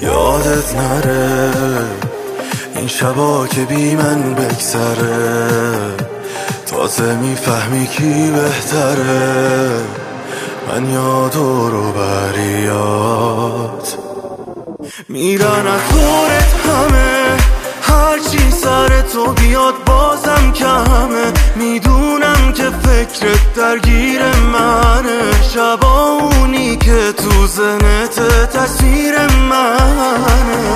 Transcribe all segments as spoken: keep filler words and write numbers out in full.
یادت نره این شبا که بی من بگذره، تازه میفهمی کی بهتره، من یا دور و بریات میرن از دورت همه، هرچی سر تو بیاد بازم کمه، میدونم که فکرت درگیر منه، شبا اونی که تو ذهنت تصویر منه،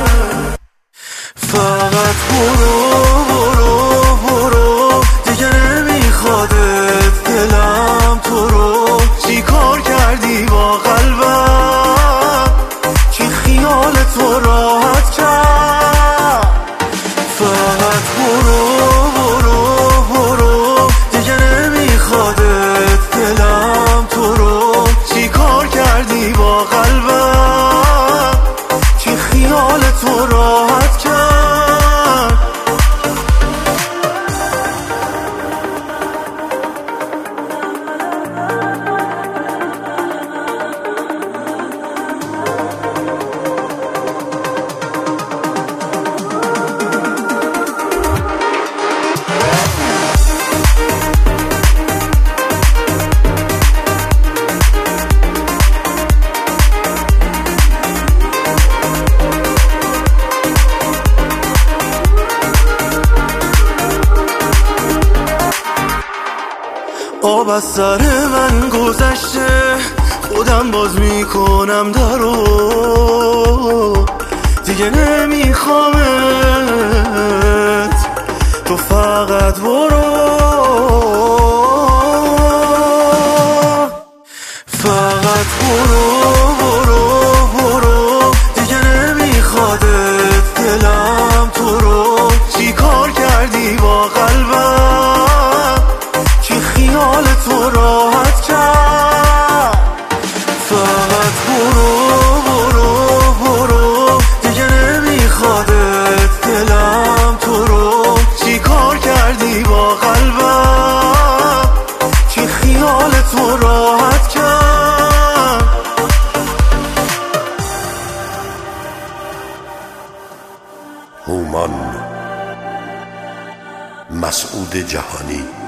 فقط برو برو برو دیگه نمیخوادت دلم تو رو، چی کار کردی با قلبم که خیال تو راحت کرد، فقط برو برو برو دیگه نمیخوادت دلم تو رو، چی کار کردی با قلبم که خیال تو راحت کرد. آب از سر من گذشته، خودم باز میکنم درو، دیگه نمیخوامت، تو فقط برو، فقط برو برو برو دیگه نمیخوادت دلم تو رو، چی کار کردی با قلبم که خیال تو راحت کرد، فقط برو برو برو دیگه نمیخوادت دلم تو رو، چی کار کردی با قلبم که خیال تو راحت کرد. هومان مسعود جهانی